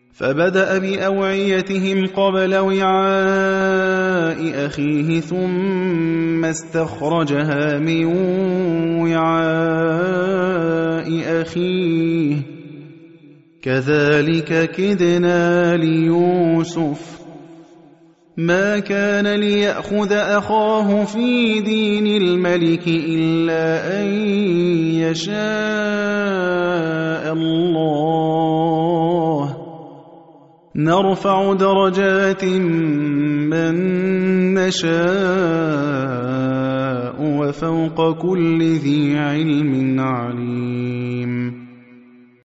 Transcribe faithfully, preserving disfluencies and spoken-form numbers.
فبدأ بأوعيتهم قبل وعاء أخيه ثم استخرجها من وعاء أخيه كذلك كدنا ليوسف ما كان ليأخذ أخاه في دين الملك إلا أن يشاء الله نرفع درجات من نشاء وفوق كل ذي علم عليم